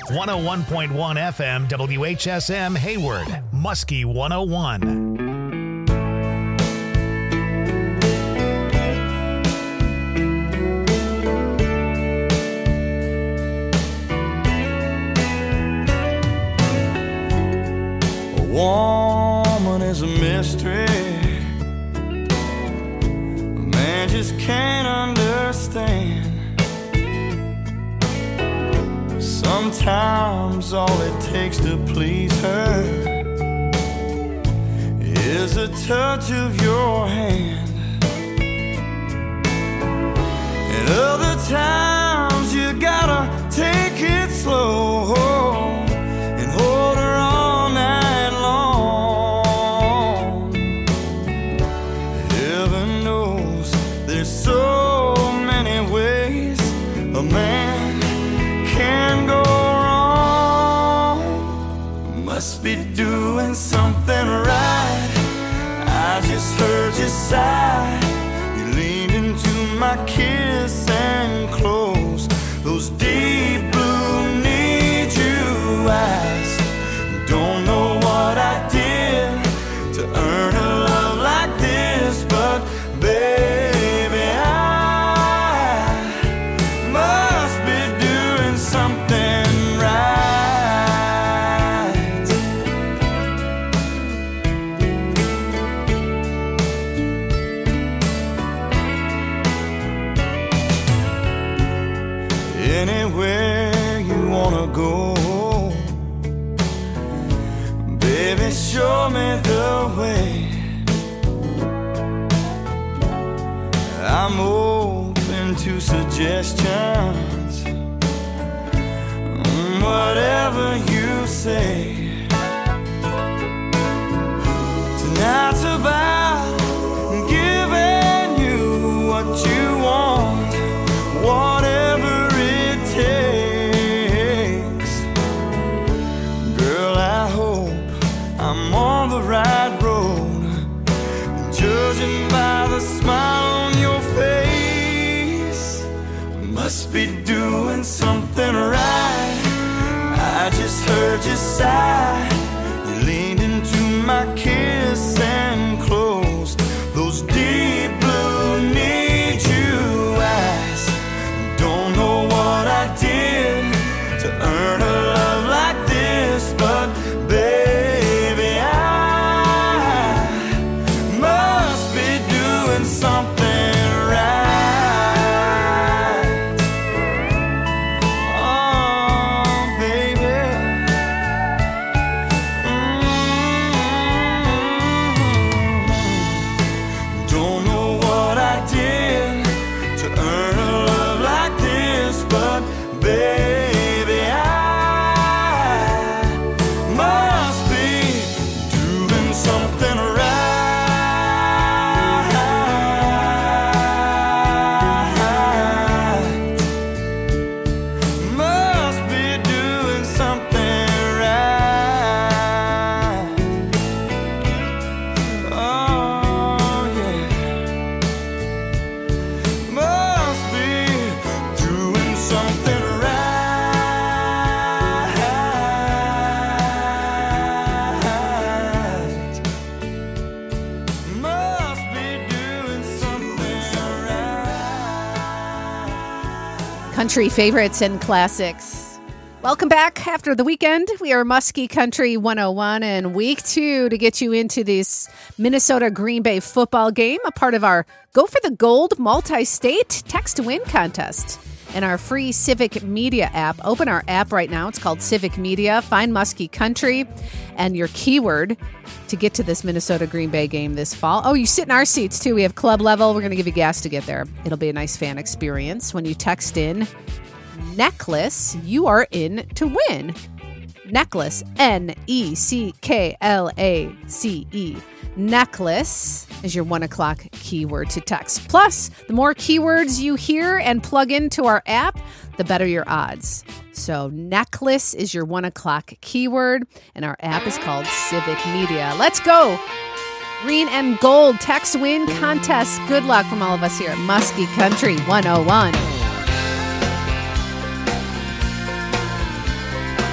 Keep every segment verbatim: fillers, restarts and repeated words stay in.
one oh one point one F M, W H S M, Hayward, Muskie one oh one. Woman is a mystery a man just can't understand. Sometimes all it takes to please her is a touch of your hand, and other times you gotta take it slow and hold her all night long. Heaven knows there's so many ways a man can go wrong. Must be doing something right. I just heard you sigh. You leaned into my kiss and closed those deep blue need you eyes. Don't know what I did to earn a love like this, but baby, I must be doing something right. Anywhere you wanna go, baby, show me the way. I'm open to suggestions, whatever you say. Tonight's about giving you what you want, whatever it takes. Girl, I hope I'm on the right road, judging by the smile on your face. Must be doing something right. I just heard you sigh. You leaned into my kiss and closed those deep blue need you eyes. Don't know what I did to earn a love like this, but baby, I must be doing something right. Oh, baby. Mm-hmm. Don't know what I did to earn a love like this, but baby, I must be doing something right. Must be doing something right. Oh, yeah. Must be doing something right. Must be doing something right. Country favorites and classics. Welcome back after the weekend. We are Muskie Country one oh one and week two to get you into this Minnesota Green Bay football game, a part of our Go for the Gold multi-state text to win contest. And our free Civic Media app. Open our app right now. It's called Civic Media. Find Muskie Country and your keyword to get to this Minnesota Green Bay game this fall. Oh, you sit in our seats too. We have club level. We're going to give you gas to get there. It'll be a nice fan experience. When you text in necklace, you are in to win. Necklace, N E C K L A C E. Necklace is your one o'clock keyword to text. Plus, the more keywords you hear and plug into our app, the better your odds. So necklace is your one o'clock keyword, and our app is called Civic Media. Let's go. Green and gold text win contest. Good luck from all of us here at Muskie Country one oh one.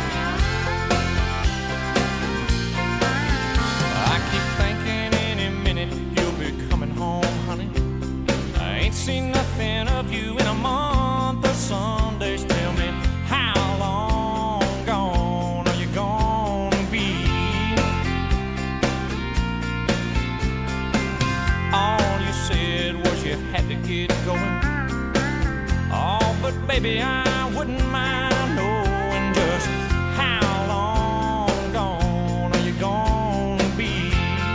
baby, I wouldn't mind knowing just how long gone are you gonna be?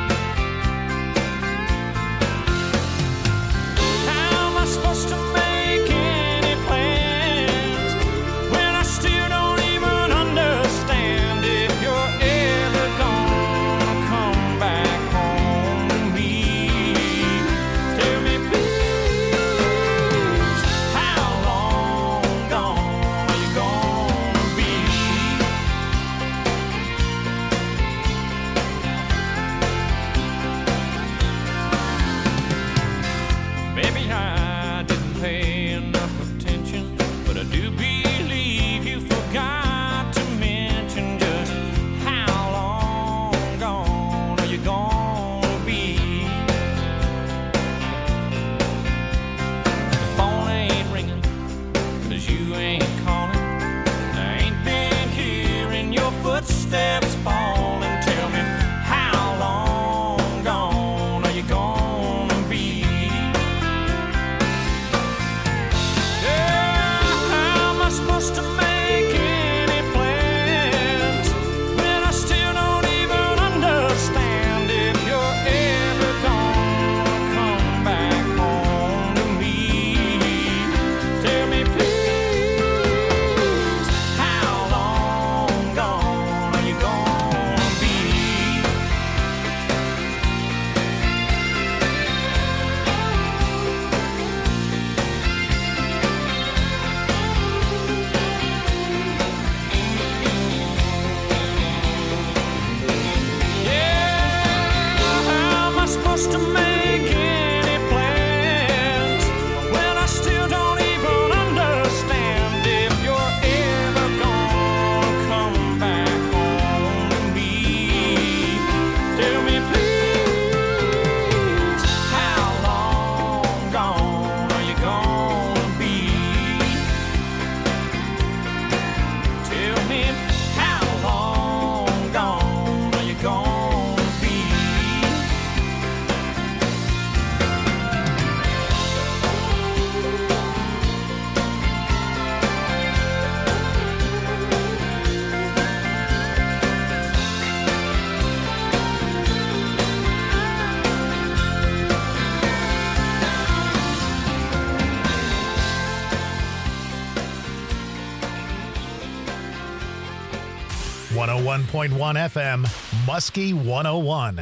How am I supposed to make any plans when I still don't even understand if you're ever gonna come back home to me? Tell me, please, how long gone are you gonna be? Maybe I didn't pay enough attention, but I do believe you forgot to mention just how long gone are you gonna be? The phone ain't ringing, 'cause you ain't calling. I ain't been hearing your footsteps falling. Tell me, how long gone are you gonna be? Yeah, how am I supposed to make any plans when I still don't even understand if you're ever gonna come back home to me? Tell me, please, how long gone are you gonna be? Yeah, how am I supposed to make any plans when I still don't even understand if you're ever gonna come back home to me? Tell me, please, how long gone are you gonna be? Tell me, how long gone are you gonna be? one oh one point one F M, Muskie one oh one.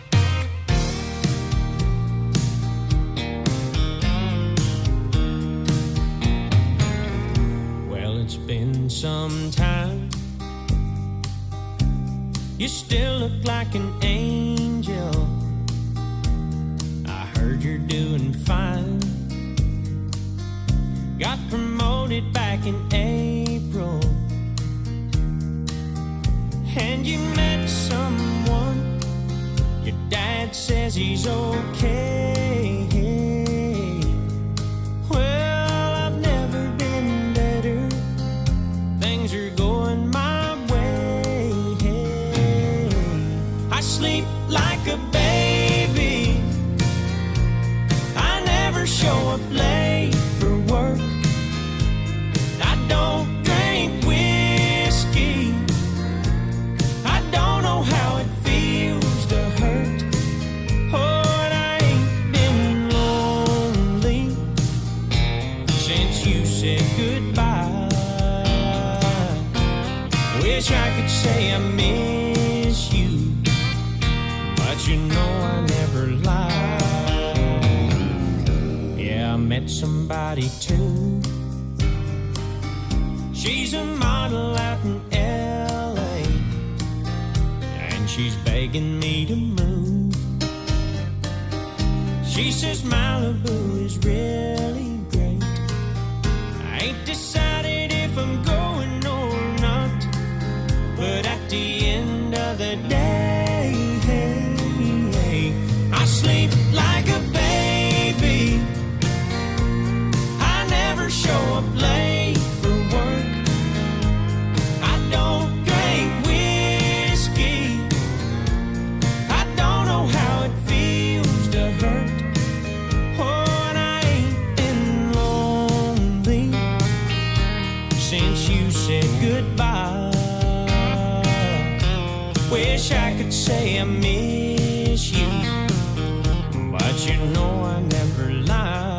Well, it's been some time. You still look like an angel. I heard you're doing fine. Got promoted back in April. And you met someone. Your dad says he's okay. Well, I've never been better. Things are going my way. I sleep like a baby. I never show up late for work. I don't drink whiskey. I don't know how it feels to hurt. Oh, and I ain't been lonely since you said goodbye. Wish I could say I miss you, but you know I never lie. Yeah, I met somebody too. She's a model out in L A, and she's begging me to move. She says Malibu is really great. I ain't decided if I'm going or not, but at the end of the day, I sleep like a baby. I never show up late for work. I don't drink whiskey. I don't know how it feels to hurt. Oh, and I ain't been since you said goodbye. Wish I could say I miss you, but you know I never lie.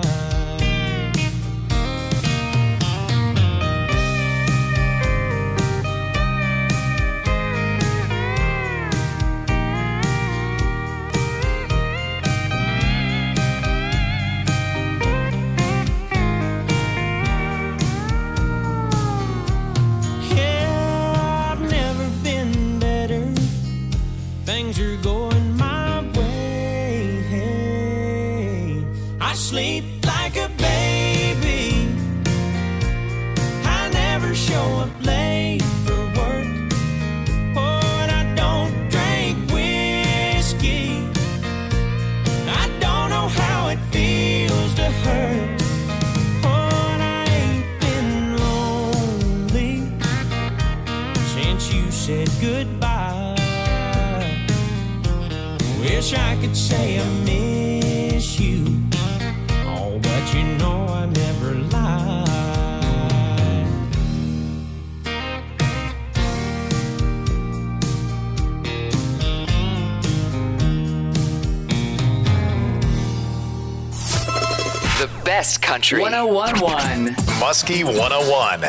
Things are going my way. Hey, I sleep like a baby. I never show up late for work. Oh, and I don't drink whiskey. I don't know how it feels to hurt. Oh, and I ain't been lonely since you said goodbye. Wish I could say I miss you, oh, but you know I never lie. The best country. one oh one point one. Muskie one oh one.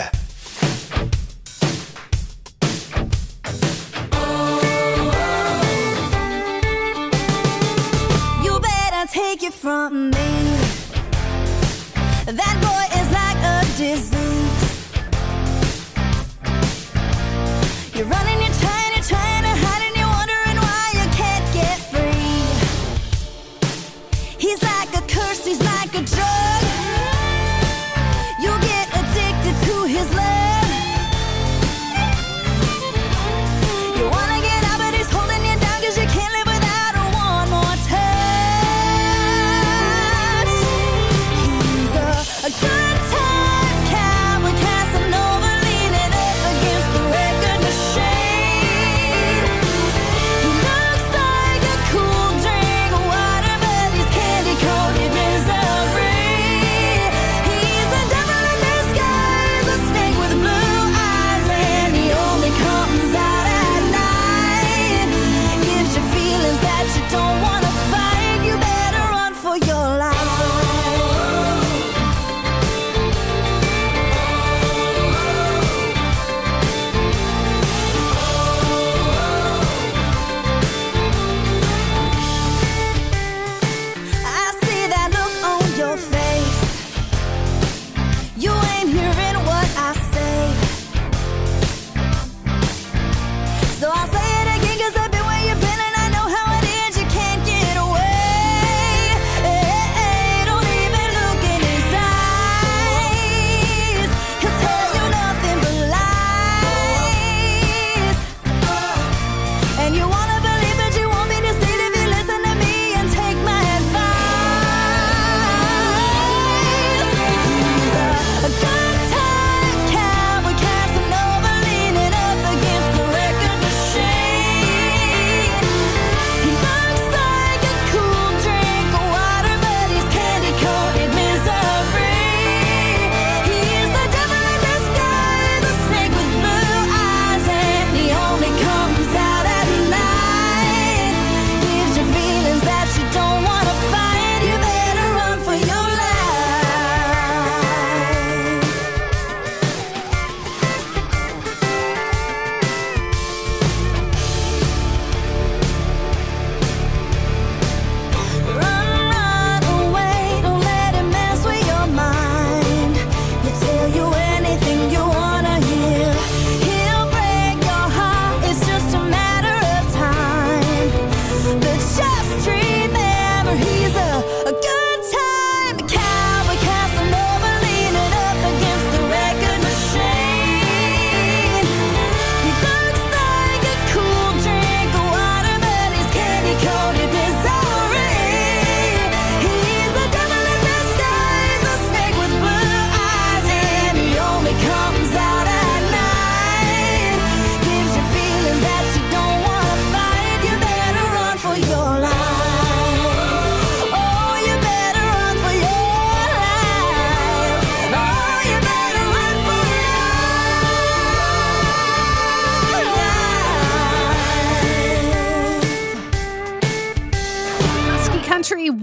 Take it from me. That boy is like a disease. You're running, you're trying, you're trying to hide, and you're wondering why you can't get free. He's like a curse, he's like a drug. You'll get addicted to his love. You wanna get out, but he's holding you down, cause you can't live without her one more time. A good time cat.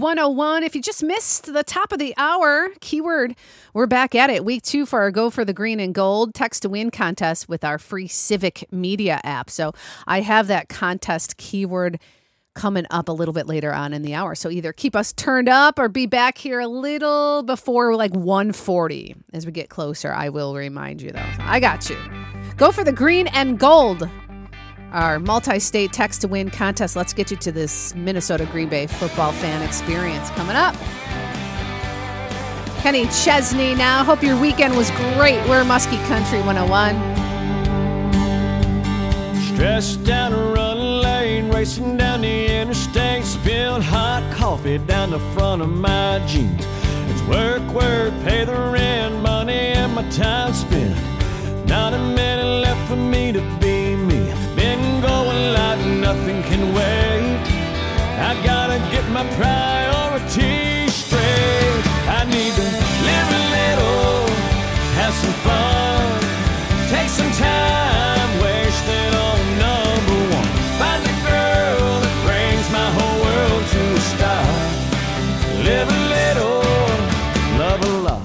one oh one. If you just missed the top of the hour, keyword, we're back at it. Week two for our Go for the Green and Gold text to win contest with our free Civic Media app. So I have that contest keyword coming up a little bit later on in the hour. So either keep us turned up or be back here a little before like one forty. As we get closer, I will remind you though. So I got you. Go for the green and gold. Our multi-state text to win contest. Let's get you to this Minnesota Green Bay football fan experience coming up. Kenny Chesney now. Hope your weekend was great. We're Muskie Country one oh one. Stressed down a run lane, racing down the interstate, spilled hot coffee down the front of my jeans. It's work, work, pay the rent, money and my time spent. Not a minute left for me to be me. Been going like nothing can wait. I gotta get my priorities straight. I need to live a little, have some fun, take some time, wasted on number one. Find a girl that brings my whole world to a stop. Live a little, love a lot.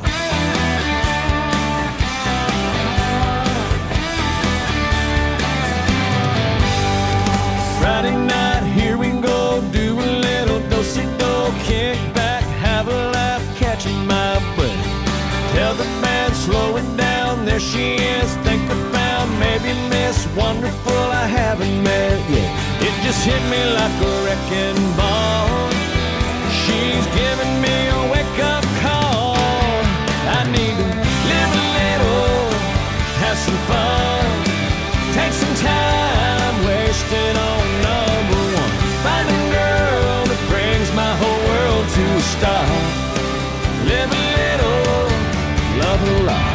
Friday night, here we go, do a little do-si-do, kick back, have a laugh, catching my breath. Tell the band, slow it down, there she is, think I found maybe Miss Wonderful I haven't met yet. It just hit me like a wrecking ball. She's giving me a wake-up call. I need to live a little, have some fun, take some time, wasted on number one. Find a girl that brings my whole world to a stop. Live a little, love a lot.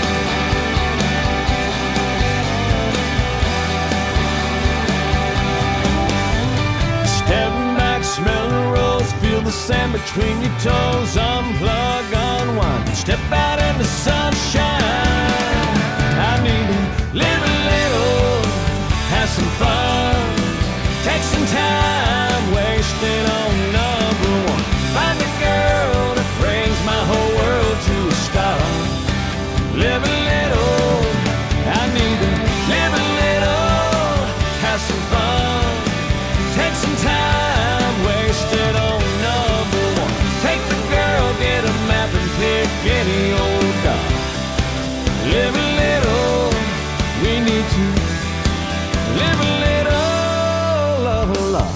Step back, smell the rose, feel the sand between your toes. Unplug, unwind, step out in the sunshine. I need to live a little, have some fun, take some time, wasted on number one. Find a girl that brings my whole world to a stop. Live a little, I need to live a little, have some fun, take some time, wasted on number one. Take the girl, get a map and pick any old dog. Live a little, we need to live a little, love a lot.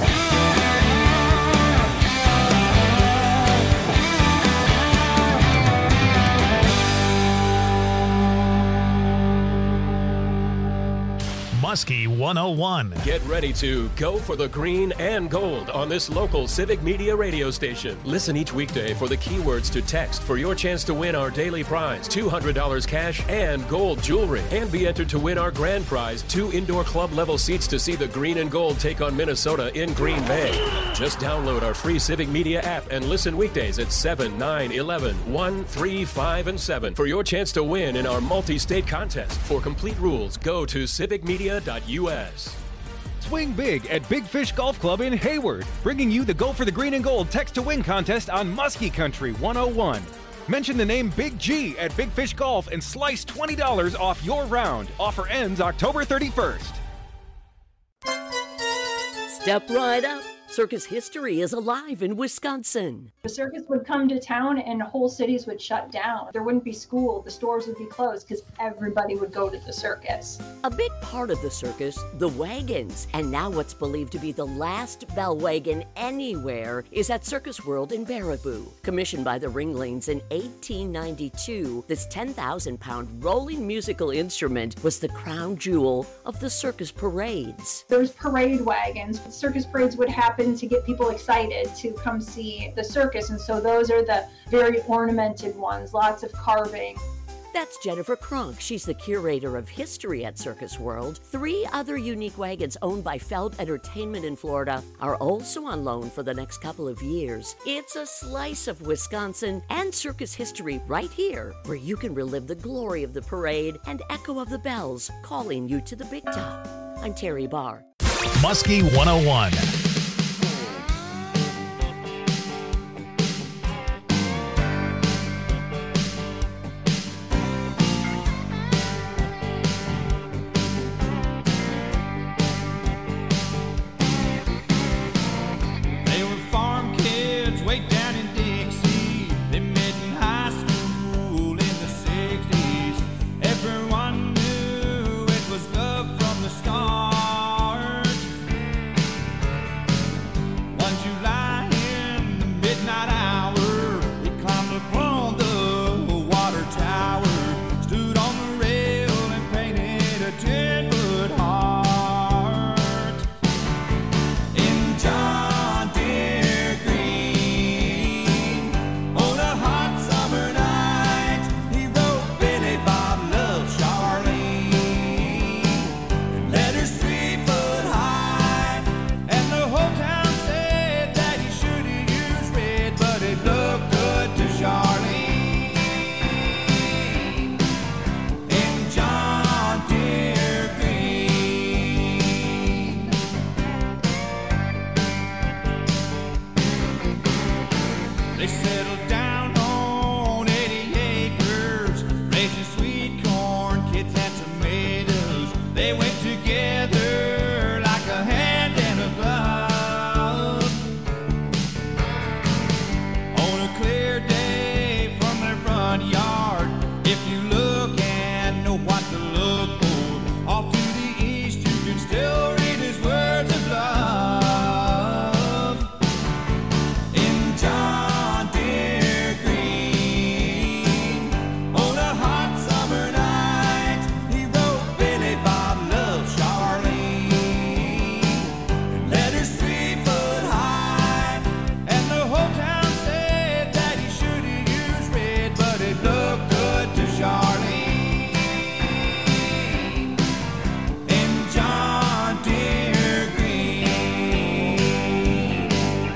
Muskie one oh one. Get ready to go for the green and gold on this local Civic Media radio station. Listen each weekday for the keywords to text for your chance to win our daily prize, two hundred dollars cash and gold jewelry. And be entered to win our grand prize, two indoor club level seats to see the green and gold take on Minnesota in Green Bay. Just download our free Civic Media app and listen weekdays at seven, nine, eleven, one, three, five, and seven for your chance to win in our multi-state contest. For complete rules, go to civic media dot U S. Swing big at Big Fish Golf Club in Hayward, bringing you the Go for the Green and Gold Text to Win contest on Muskie Country one oh one. Mention the name Big G at Big Fish Golf and slice twenty dollars off your round. Offer ends October thirty-first. Step right up. Circus history is alive in Wisconsin. The circus would come to town and whole cities would shut down. There wouldn't be school, the stores would be closed because everybody would go to the circus. A big part of the circus, the wagons. And now what's believed to be the last bell wagon anywhere is at Circus World in Baraboo. Commissioned by the Ringlings in eighteen ninety-two, this ten thousand pound rolling musical instrument was the crown jewel of the circus parades. There's parade wagons. Circus parades would happen to get people excited to come see the circus, and so those are the very ornamented ones, lots of carving. That's Jennifer Kronk. She's the curator of history at Circus World. Three other unique wagons owned by Feld Entertainment in Florida are also on loan for the next couple of years. It's a slice of Wisconsin and circus history right here, where you can relive the glory of the parade and echo of the bells calling you to the big top. I'm Terry Barr. Muskie one oh one. rockets and tomatoes. They went together like a hand and a glove. On a clear day from their front yard, if you look and know what to look for, off to the east you can still read his words of love. In John Deere Green, on a hot summer night, he wrote Billy Bob loves Charlene, and letters three foot high, and the whole town said that he should have used red, but it looked good to Charlene. In John Deere Green.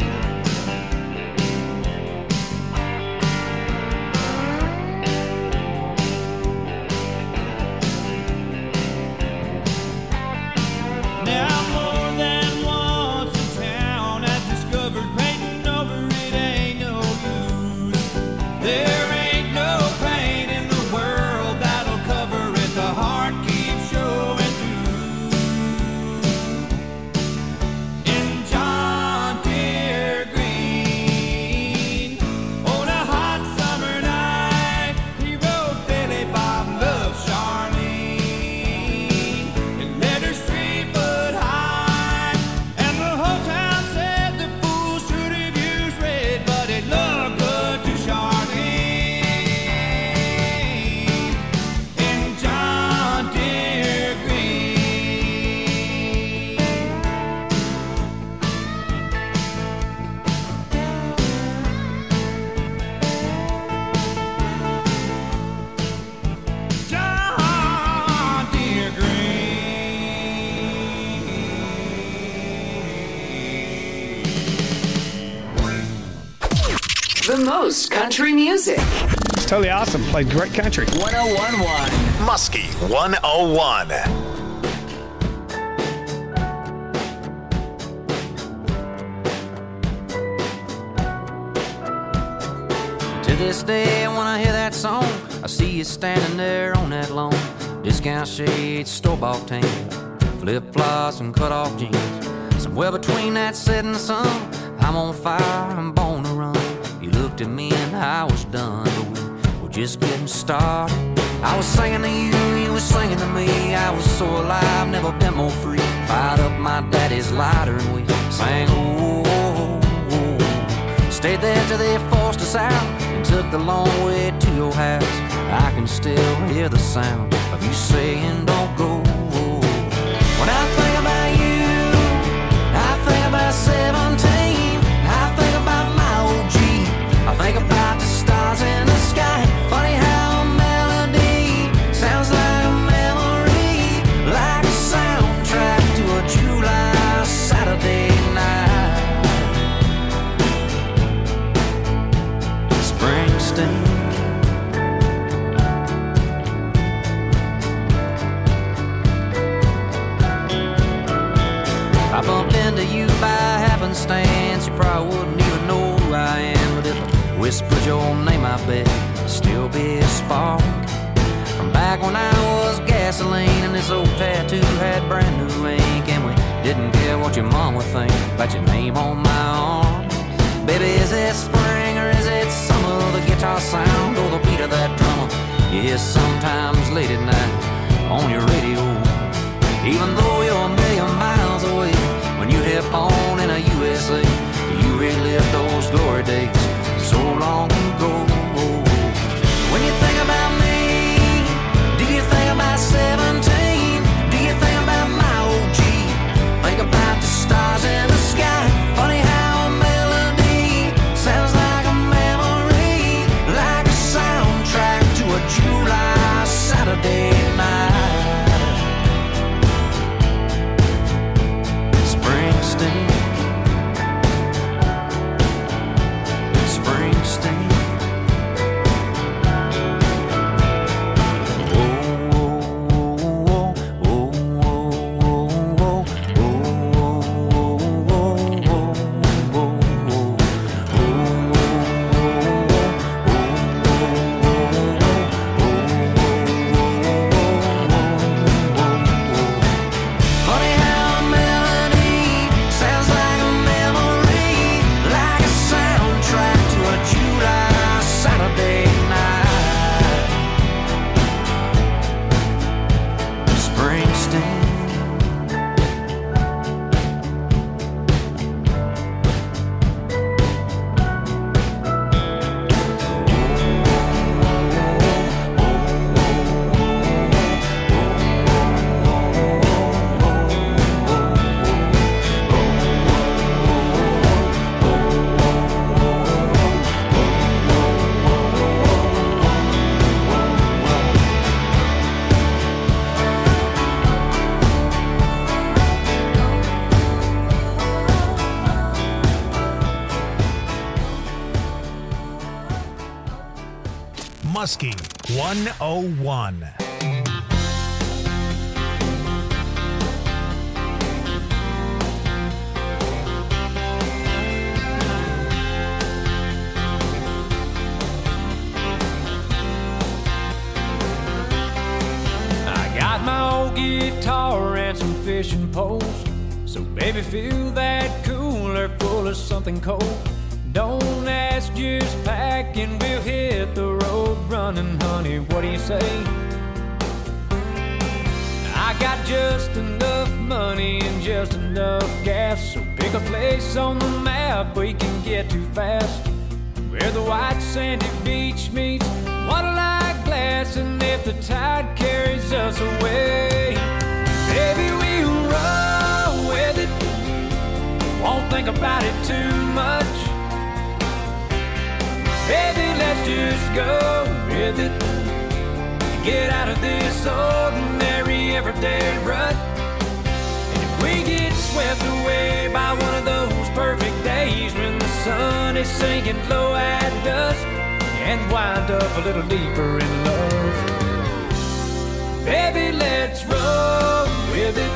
Now more than once the town has discovered painting over it ain't no use. There ain't no paint in the world that'll cover it. The heart keeps showing through. In John Deere Green, on a hot summer night, he wrote Billy Bob loves Charlene, and letters three foot high, and the whole town said the fool should have used red, but it looked good to Charlene. In John Deere Green. John Deere Green. The most country music. It's totally awesome. Played great country. one oh one point one. Muskie one oh one. To this day, when I hear that song, I see you standing there on that lawn. Discount shades, store-bought tan, flip-flops and cut-off jeans. Somewhere between that setting sun, I'm on fire, I'm born to run. You looked at me and I was done, but we were just getting started. I was singing to you, you were singing to me. I was so alive, never been more free. Fired up my daddy's lighter and we sang, oh, oh, oh, oh. Stayed there till they forced us out and took the long way to your house. I can still hear the sound of you saying, don't go. When I think about you, I think about seventeen. I think about my old Jeep. I think about the stars in the sky. Funny how a melody sounds like a memory, like a soundtrack to a July Saturday night. Springsteen. I bumped into you by happenstance. You probably wouldn't even know who I am, but if I whispered your name, I bet it'd still be a spark from back when I was gasoline and this old tattoo had brand new ink, and we didn't care what your mom would think about your name on my arm. Baby, is it spring or is it summer? The guitar sound or the beat of that drummer you hear sometimes late at night on your radio. Even though you're a million miles away, when you hit on in a U S A, you relive those glory days so long ago. When you think about me, do you think about seventeen? Do you think about my old Jeep? Think about the stars in the sky. Funny how a melody sounds like a memory, like a soundtrack to a July Saturday night. Muskie one oh one. I got my old guitar and some fishing poles. So baby, fill that cooler full of something cold. Don't ask, just pack and we'll hit the road running, honey. What do you say? I got just enough money and just enough gas. So pick a place on the map we can get to fast, where the white sandy beach meets water-like glass. And if the tide carries us away, baby, we'll roll with it. Won't think about it too much. Baby, let's just go with it. Get out of this ordinary everyday rut. And if we get swept away by one of those perfect days when the sun is sinking low at dusk, and wind up a little deeper in love, baby, let's roll with it.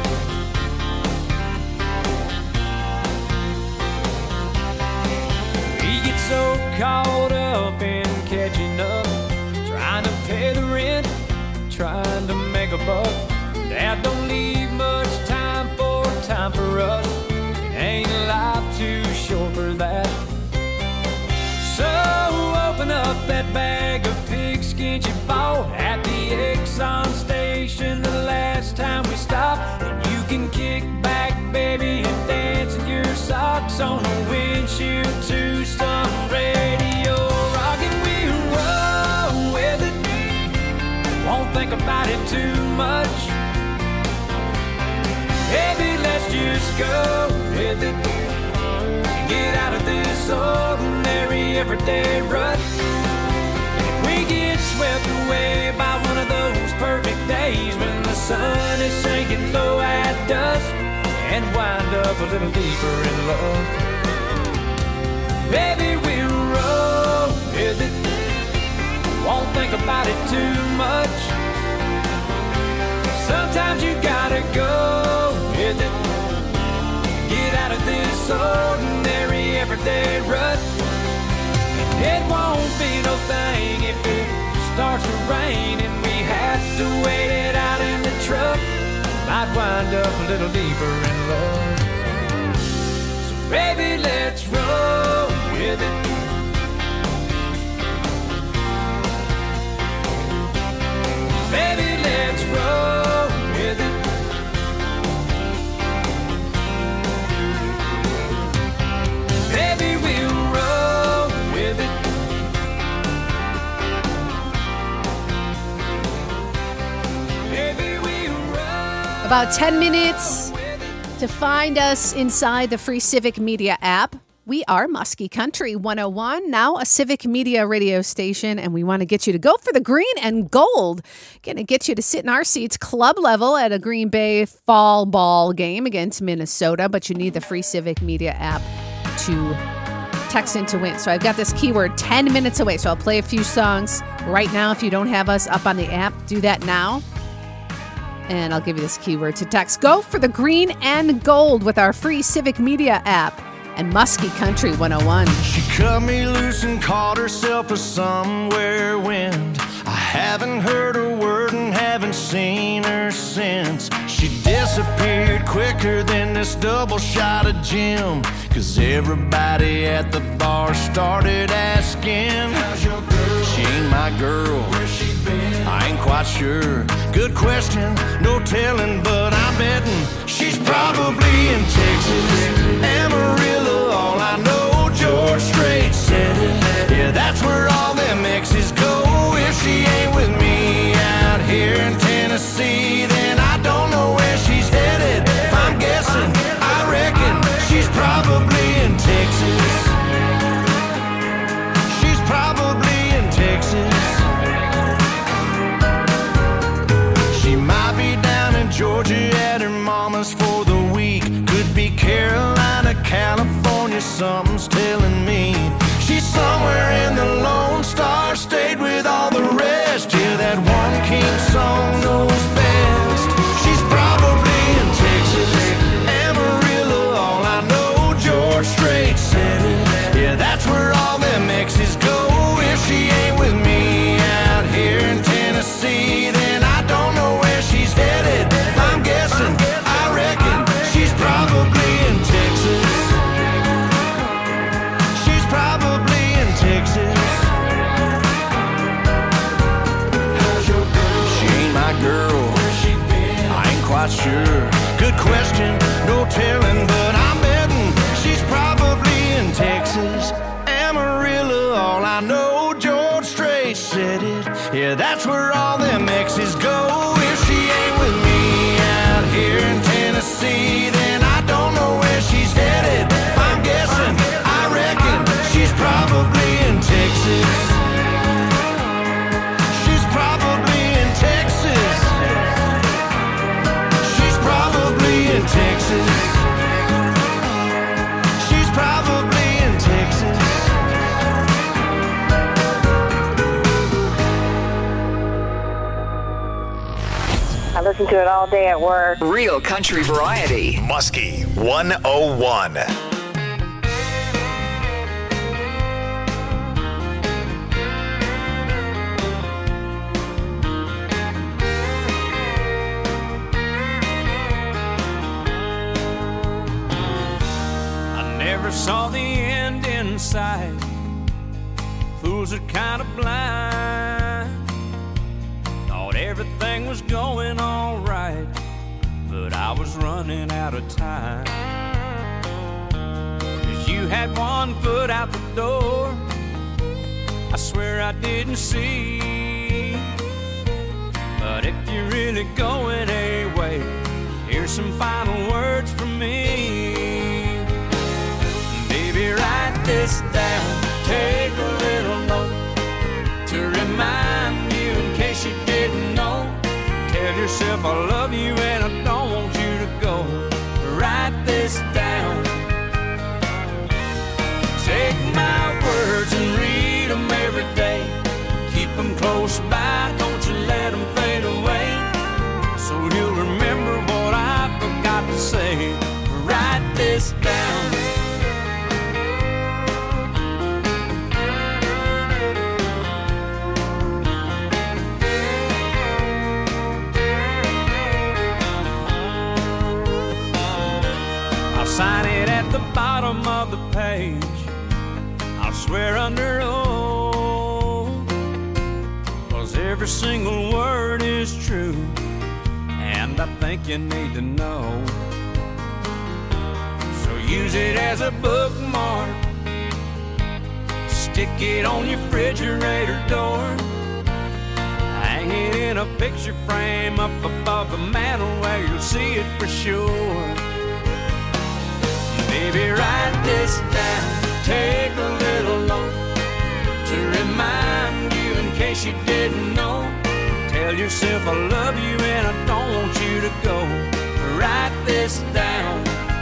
We get so caught up in catching up, trying to pay the rent, trying to make a buck. That don't leave much time for time for us. It ain't life too short for that. So open up that bag of pigskin you bought at the Exxon station the last time we stopped, and you can kick back, baby, and dance in your socks on the windshield to some radio rock. And we'll roll with it. Won't think about it too much. Baby, let's just go with it. Get out of this ordinary everyday rut. If we get swept away by one of those perfect days when the sun is sinking low at dusk, and wind up a little deeper in love, baby, we'll roll with it. Won't think about it too much. Sometimes you gotta go with it. Get out of this ordinary everyday rut. It won't be no thing if it starts to rain and we have to wait it out in the truck. Might wind up a little deeper in love. So baby, let's roll with it. Baby, let's roll with it. Baby, we'll roll with it. Baby, we'll roll. About ten minutes to find us inside the free Civic Media app. We are Muskie Country one oh one, now a Civic Media radio station, and we want to get you to go for the green and gold. Going to get you to sit in our seats club level at a Green Bay fall ball game against Minnesota, but you need the free Civic Media app to text in to win. So I've got this keyword ten minutes away, so I'll play a few songs right now. If you don't have us up on the app, do that now. And I'll give you this keyword to text. Go for the green and gold with our free Civic Media app and Muskie Country one oh one. She cut me loose and caught herself a somewhere wind. I haven't heard a word and haven't seen her since. She disappeared quicker than this double shot of Jim, 'cause everybody at the bar started asking, how's your girl? She ain't my girl. Where's she been? I ain't quite sure. Good question, no telling, but I'm betting she's probably in Texas, Amarillo. All I know, George Strait said it. Yeah, that's where all them exes go. If she ain't with me out here in Tennessee, then I don't know where she's headed. If I'm guessing, I reckon she's probably in Texas. She's probably in Texas. She might be down in Georgia at her mama's for the week. Could be Carolina, California, something's telling me. She's somewhere in the Lone Star State with all the sure. Good question, no telling, but I'm betting she's probably in Texas. Amarillo, all I know, George Strait said it. Yeah, that's where all them exes go. If she ain't with me out here in Tennessee, then I don't know where she's headed. If I'm guessing, I reckon she's probably in Texas. She's probably in Texas. She's probably in Texas. She's probably in Texas. I listen to it all day at work. Real country variety. Muskie one oh one. Never saw the end in sight. Fools are kind of blind. Thought everything was going all right, but I was running out of time. 'Cause you had one foot out the door, I swear I didn't see. But if you're really going away, here's some final words from me. Baby, write this down, take a little note to remind you in case you didn't know. Tell yourself I love you and I don't want you to go. Write this down. Take my words and read them every day. Keep them close by, don't you let them fade away. So you'll remember what I forgot to say. Write this down. Sign it at the bottom of the page. I'll swear under oath, 'cause every single word is true, and I think you need to know. So use it as a bookmark, stick it on your refrigerator door, hang it in a picture frame up above the mantel where you'll see it for sure. Baby, write this down, take a little note to remind you in case you didn't know. Tell yourself I love you and I don't want you to go. Write this down.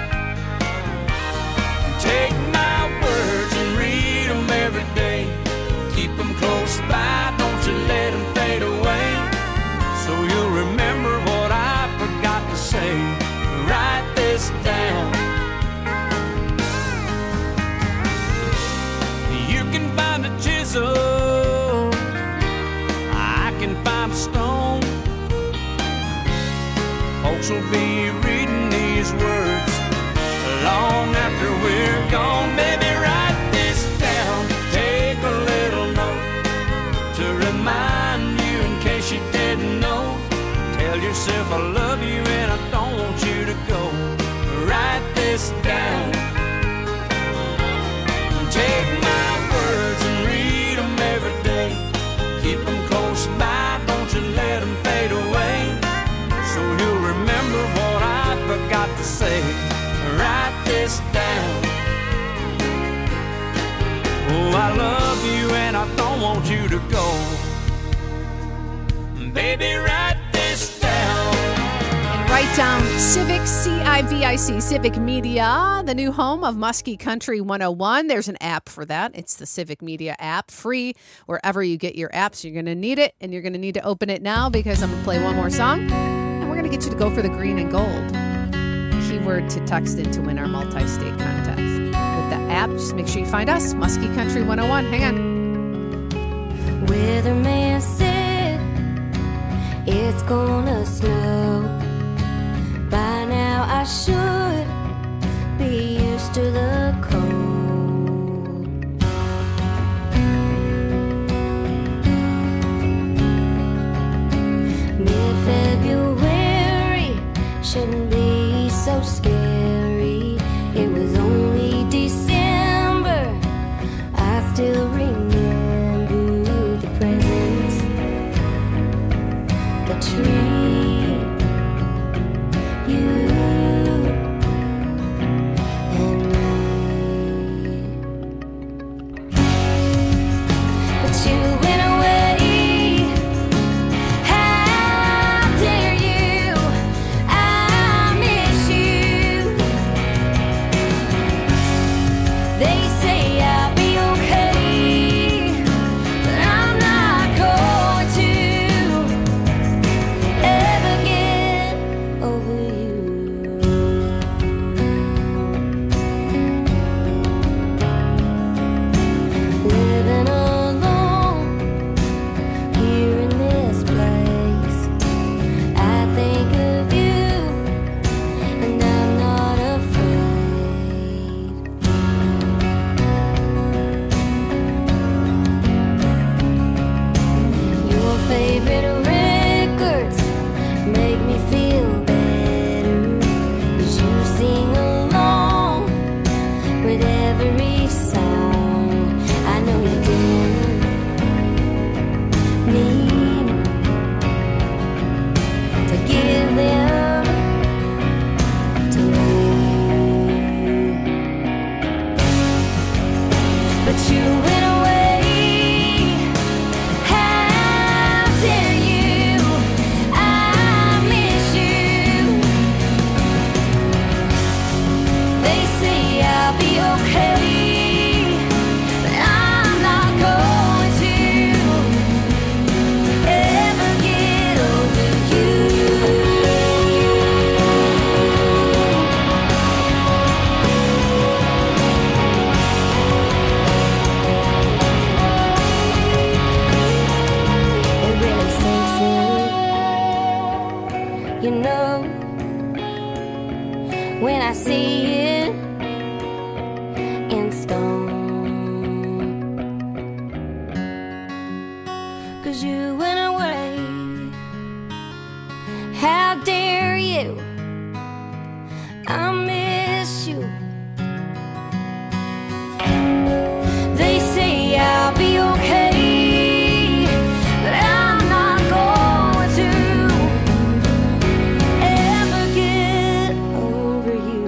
Take my words and read them every day. Keep them close by, don't you let them fade away. So you'll remember what I forgot to say. Write this down. Find a chisel, I can find a stone. Folks will be reading these words long after we're gone. Baby, write this down, take a little note to remind you in case you didn't know. Tell yourself I love you and I don't want you to go. Write this down. Take my words and read them every day. Keep them close by, don't you let them fade away. So you'll remember what I forgot to say. Write this down. Oh, I love you and I don't want you to go. Baby, write this down. Write down Civic, C I V I C, Civic Media, the new home of Muskie Country one oh one. There's an app for that. It's the Civic Media app, free wherever you get your apps. You're going to need it, and you're going to need to open it now because I'm going to play one more song, and we're going to get you to go for the green and gold. Keyword to text in to win our multi-state contest. With the app, just make sure you find us, Muskie Country one oh one. Hang on. Weatherman said it's gonna snow. By now I should be used to the cold. Mid-February should You know, when I see it in stone. 'Cause you went away. How dare you? I miss you. They say I'll be okay, but I'm not going to ever get over you.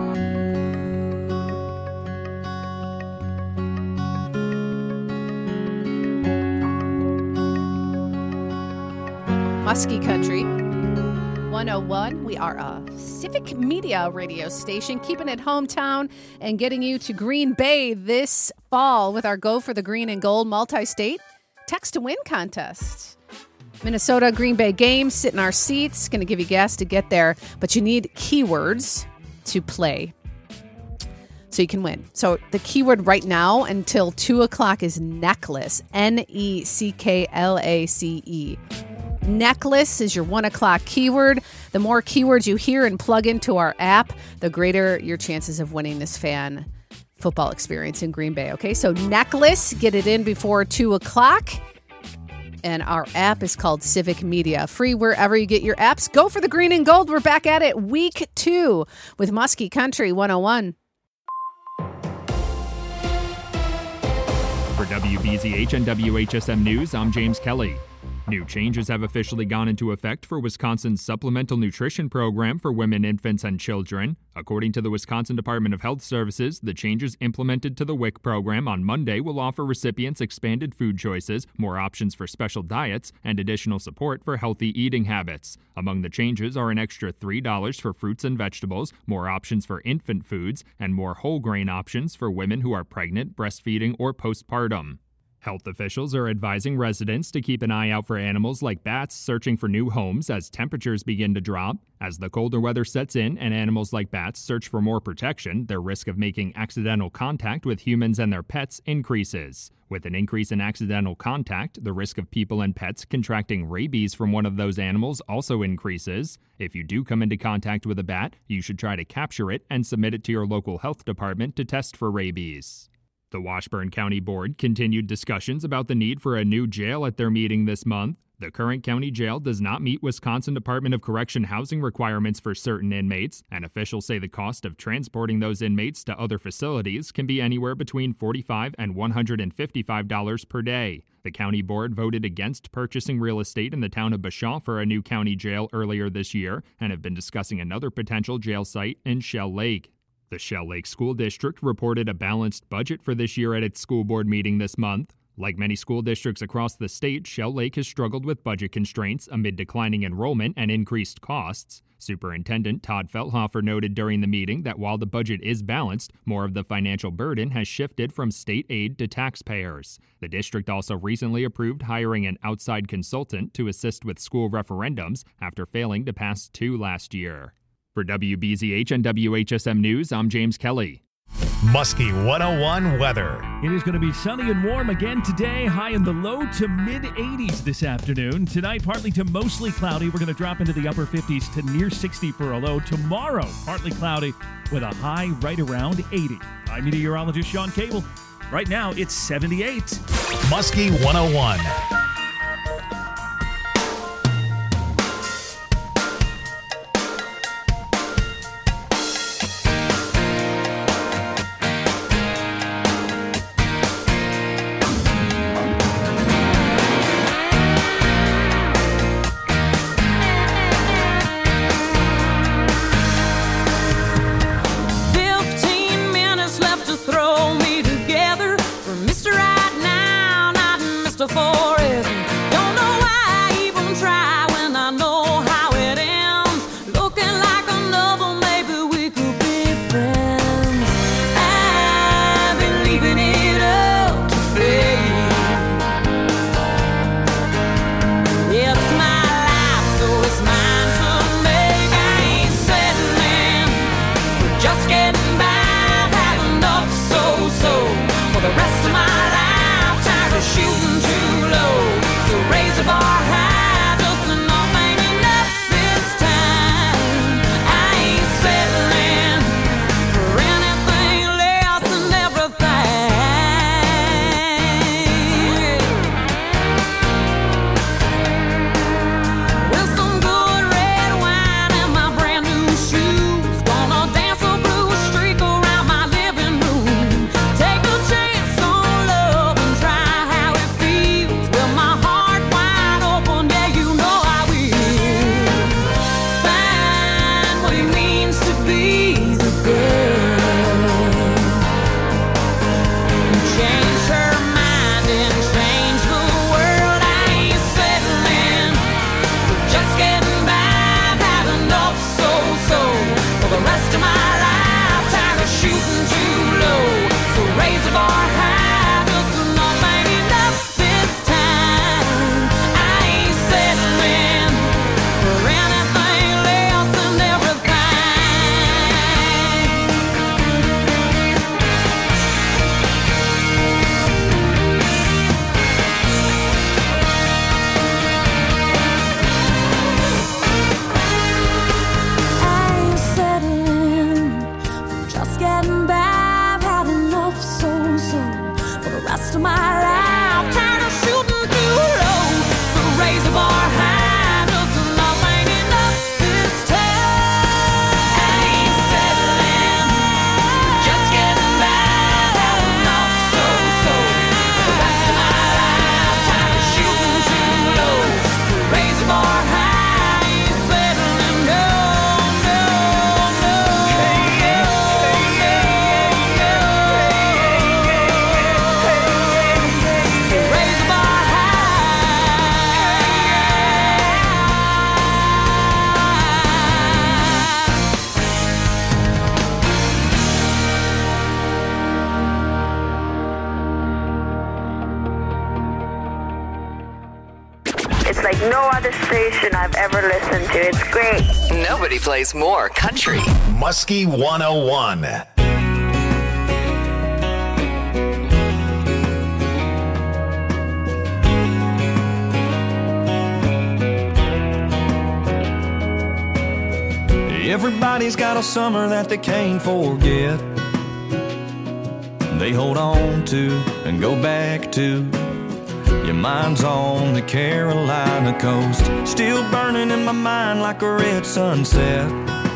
Muskie Country one oh one. We are a civic media radio station, keeping it hometown and getting you to Green Bay this fall with our Go for the Green and Gold multi-state text to win contest. Minnesota Green Bay game, sit in our seats, going to give you gas to get there, but you need keywords to play so you can win. So the keyword right now until two o'clock is necklace, N E C K L A C E. Necklace is your one o'clock keyword. The more keywords you hear and plug into our app, the greater your chances of winning this fan football experience in Green Bay. Okay, so necklace, get it in before two o'clock. And our app is called Civic Media. Free wherever you get your apps. Go for the green and gold. We're back at it week two with Muskie Country one oh one. For W B Z H and W H S M News, I'm James Kelly. New changes have officially gone into effect for Wisconsin's Supplemental Nutrition Program for women, infants, and children. According to the Wisconsin Department of Health Services, the changes implemented to the W I C program on Monday will offer recipients expanded food choices, more options for special diets, and additional support for healthy eating habits. Among the changes are an extra three dollars for fruits and vegetables, more options for infant foods, and more whole grain options for women who are pregnant, breastfeeding, or postpartum. Health officials are advising residents to keep an eye out for animals like bats searching for new homes as temperatures begin to drop. As the colder weather sets in and animals like bats search for more protection, their risk of making accidental contact with humans and their pets increases. With an increase in accidental contact, the risk of people and pets contracting rabies from one of those animals also increases. If you do come into contact with a bat, you should try to capture it and submit it to your local health department to test for rabies. The Washburn County Board continued discussions about the need for a new jail at their meeting this month. The current county jail does not meet Wisconsin Department of Correction housing requirements for certain inmates, and officials say the cost of transporting those inmates to other facilities can be anywhere between forty-five dollars and one hundred fifty-five dollars per day. The county board voted against purchasing real estate in the town of Bashaw for a new county jail earlier this year and have been discussing another potential jail site in Shell Lake. The Shell Lake School District reported a balanced budget for this year at its school board meeting this month. Like many school districts across the state, Shell Lake has struggled with budget constraints amid declining enrollment and increased costs. Superintendent Todd Felthofer noted during the meeting that while the budget is balanced, more of the financial burden has shifted from state aid to taxpayers. The district also recently approved hiring an outside consultant to assist with school referendums after failing to pass two last year. For W B Z H and W H S M News, I'm James Kelly. Muskie one oh one weather. It is going to be sunny and warm again today, high in the low to mid eighties this afternoon. Tonight, partly to mostly cloudy. We're going to drop into the upper fifties to near sixty for a low. Tomorrow, partly cloudy with a high right around eighty. I'm meteorologist Sean Cable. Right now, it's seventy-eight. Muskie one oh one. For be the girl who changed her mind and changed the world. I ain't settling for just getting by. I've had enough so-so for the rest of my life. Tired of shooting too low, so raise the bar high. Just nothing enough this time. I ain't settling for anything less than everything. I ain't settling for just getting by. I've had enough so-so for the rest of my life. Tired of shooting too low, so raise the bar high. Just nothing enough this time. I ain't settling for just getting by. I've had enough so-so for the rest of my life. Tired of shooting too low, so raise the bar high. I ain't settling, no, no, no. So raise the bar It's like no other station I've ever listened to. It's great. Nobody plays more country. Muskie one oh one. Everybody's got a summer that they can't forget. They hold on to and go back to. Your mind's on the Carolina coast, still burning in my mind like a red sunset.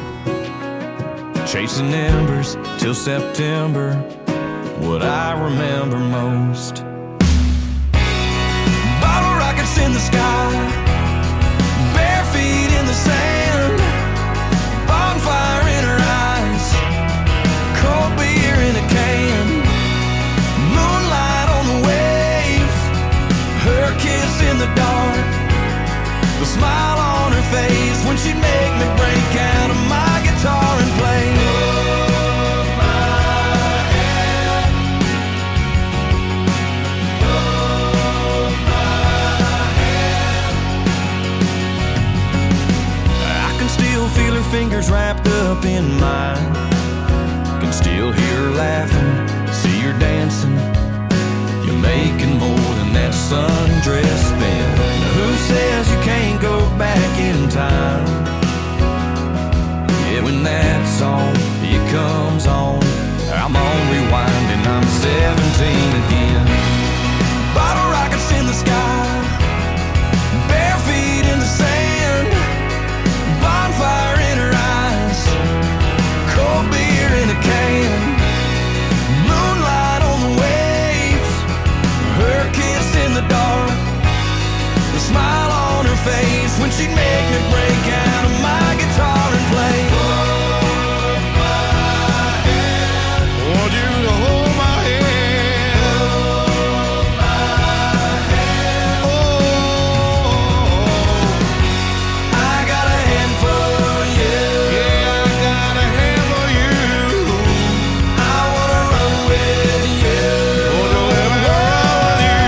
Chasing embers till September, what I remember most. Bottle rockets in the sky, bare feet in the sand, bonfire in her eyes, cold beer in a can, moonlight on the wave, her kiss in the dark, the smile on her face when she'd make me break out of my guitar and play. Hold my hand, hold my hand. I can still feel her fingers wrapped up in mine, can still hear her laughing, see her dancing. You're making more than that sundress spin. Now who says you can't go back in time? Yeah, when that song, it comes on, I'm on rewind and I'm seventeen again. Bottle rockets in the sky, bare feet in the sand, bonfire in her eyes, cold beer in a can, moonlight on the waves, her kiss in the dark, the smile on her face when she'd make me break out of my guitar and play. Hold my hand, want you to hold my hand, hold my hand. Oh, I got a hand for you. Yeah, I got a hand for you. I wanna run with you. Wanna let me run with you.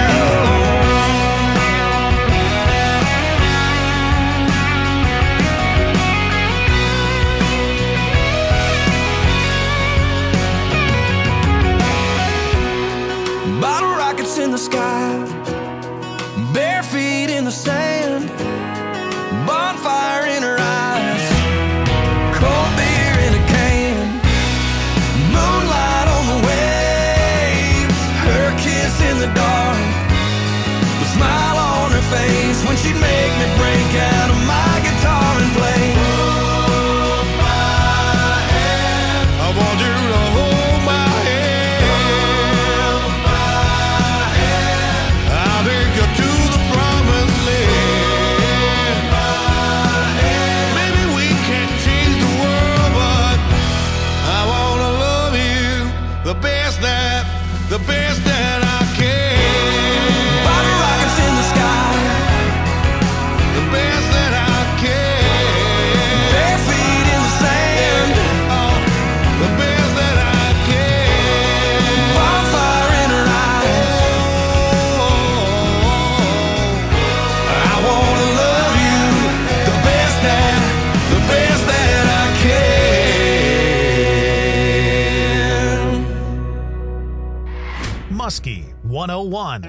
the best that I can. Muskie one oh one.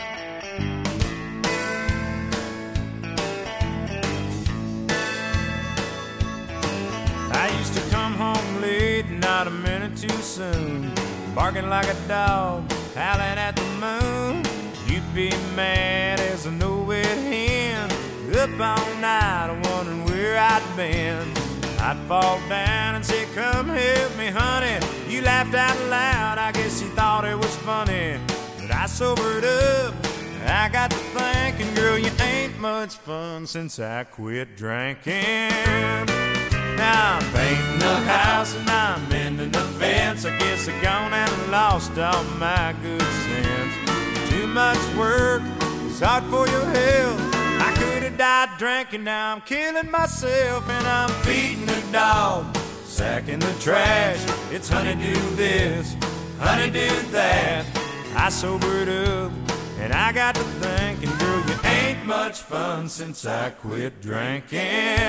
I used to come home late, not a minute too soon, barking like a dog, howling at the moon. You'd be mad as a no-wet hen, up all night wondering where I'd been. I'd fall down and say, come help me, honey. You laughed out loud, I guess you thought it was funny. But I sobered up, I got to thinking, girl, you ain't much fun since I quit drinking. Now I'm painting the house and I'm mending the fence. I guess I gone and lost all my good sense. Too much work, it's hard for your health. I could have died drinking, now I'm killing myself. And I'm feeding the dog, sacking the trash. It's honey do this, honey do that. I sobered up and I got to thinking, girl, you ain't much fun since I quit drinking.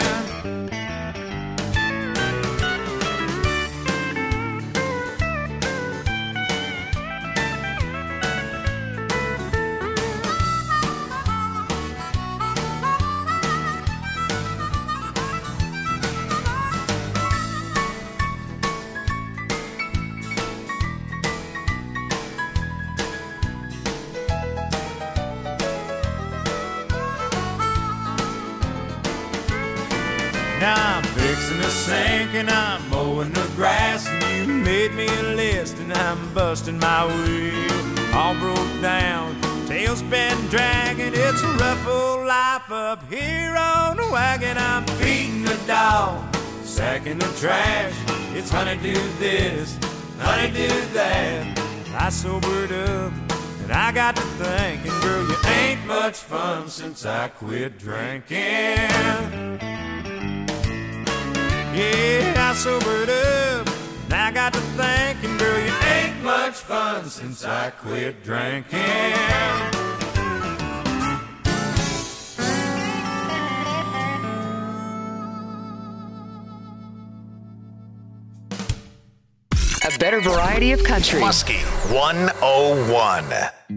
Now I'm fixing the sink and I'm mowing the grass, and you made me a list and I'm busting my wheel. All broke down, tailspin dragging. It's a rough old life up here on the wagon. I'm feeding the dog, sacking the trash. It's honey do this, honey do that. I sobered up and I got to thinking, girl, you ain't much fun since I quit drinking. Yeah, I sobered up, and I got to thinking, girl, you ain't much fun since I quit drinking. A better variety of country. Muskie one oh one.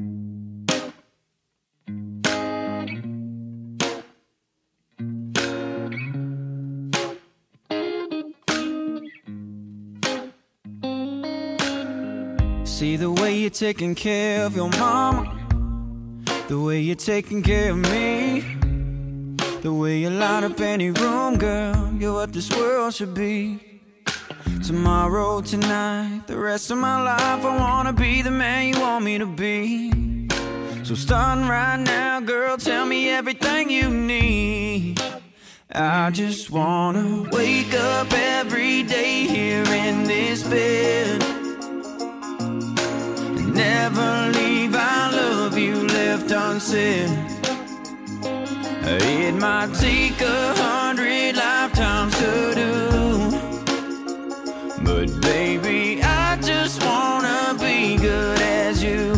See the way you're taking care of your mama, the way you're taking care of me, the way you light up any room, girl, you're what this world should be. Tomorrow, tonight, the rest of my life, I wanna be the man you want me to be. So starting right now, girl, tell me everything you need. I just wanna wake up every day here in this bed, never leave, I love you left unsaid. It might take a hundred lifetimes to do, but baby, I just wanna be good as you.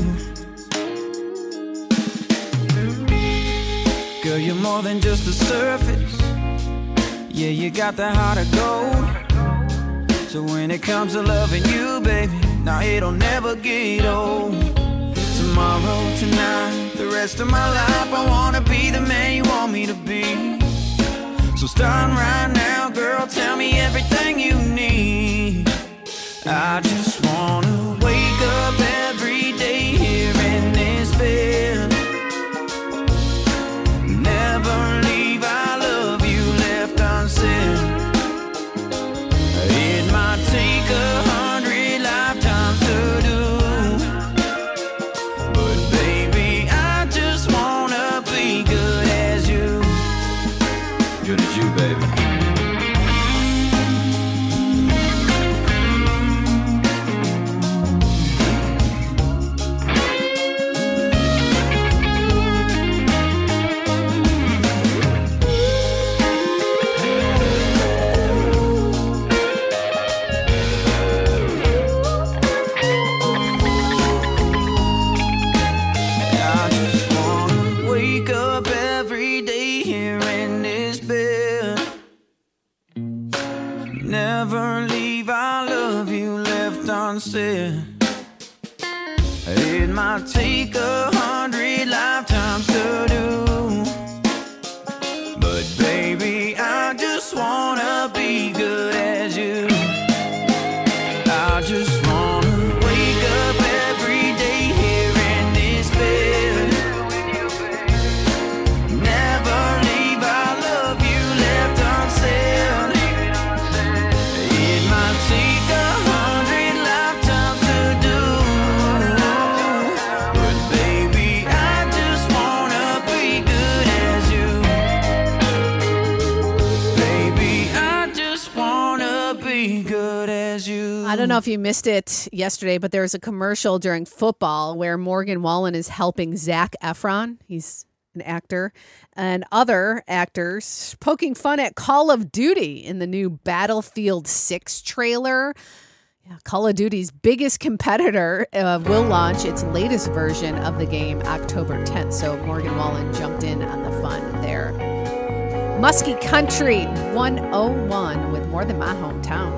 Girl, you're more than just the surface. Yeah, you got the heart of gold. So when it comes to loving you, baby, now it'll never get old. Tomorrow, tonight, the rest of my life, I wanna be the man you want me to be. So starting right now, girl, tell me everything you need. I just wanna wake up every day here in this bed, never leave, I love you left unsaid. It might take a hundred lifetimes to do, but baby, I just wanna be good as you. Good as you, baby. Never leave, I love you left unsaid. It might take a hundred lifetimes to do, but baby, I just wanna be good as you. I just wanna wake up every day here in this bed. Never leave, I love you left unsaid. It might take a hundred lifetimes to do, but baby, I just wanna be good as you. Baby, I just wanna be good as you. I don't know if you missed it yesterday, but there was a commercial during football where Morgan Wallen is helping Zac Efron. He's an actor, and other actors poking fun at Call of Duty in the new Battlefield six trailer. Yeah, Call of Duty's biggest competitor uh, will launch its latest version of the game October tenth. So Morgan Wallen jumped in on the fun there. Muskie Country one oh one with More Than My Hometown.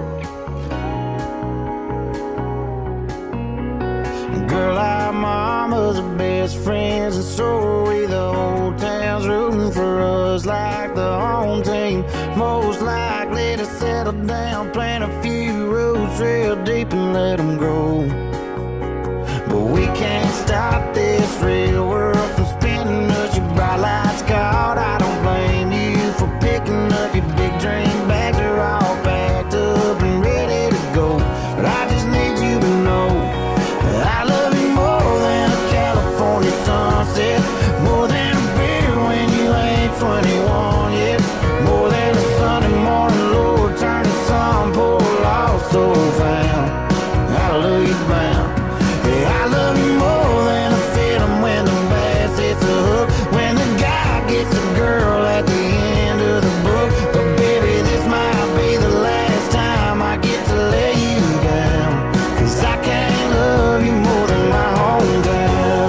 Girl, our mama's the best friends, and so are we. The whole town's rooting for us like the home team. Most likely to settle down, plant a few roots real deep and let them grow. But we can't stop this real world from spinning us. Your bright lights caught, I don't blame you for picking up your big dream bags. Are all packed up and ready to go. But I just need you to know I love you more than a California sunset, more than a beer when you ain't twenty-one yet, more than a Sunday morning, Lord, turn the sun, pour lost soul found. Hallelujah bound. Yeah, I love you more than a feeling when the bass hits a hook, when the guy gets a girl at the end of the book. But baby, this might be the last time I get to lay you down, 'cause I can't love you more than my hometown.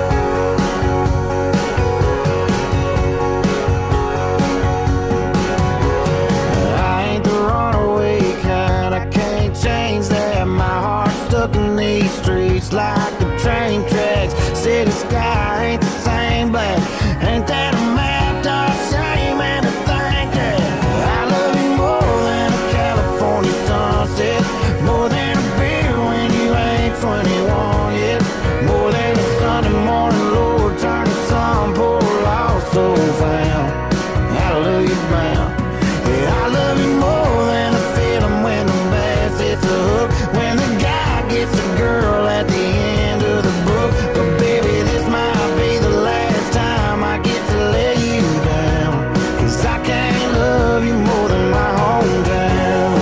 I ain't the runaway kind, I can't change that. My heart's stuck in these streets like the train tracks. City sky ain't the same black. Ain't that a map, dark shame, and to think that I love you more than a California sunset, more than a beer when you ain't twenty-one yet, more than a Sunday morning, Lord, turn the sun, pour lost soul found. Hallelujah bound. Yeah, I love you more than a feeling when the bass hits a hook, when the guy gets a girl at the end of the book. But baby, this might be the last time I get to lay you down, 'cause I can't love you more than my hometown.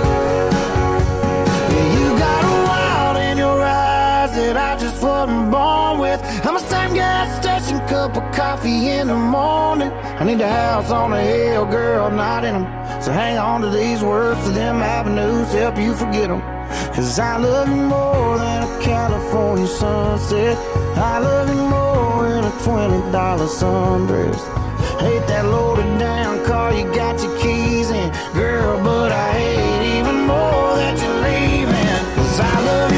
Yeah, you got a wild in your eyes that I just wasn't born with. I'm a same gas station cup of coffee in the morning. I need a house on a hill, girl, not in them. So hang on to these words, to them avenues, help you forget them. 'Cause I love you more than a California sunset. I love you more than a twenty dollar sundress. Hate that loaded down car, you got your keys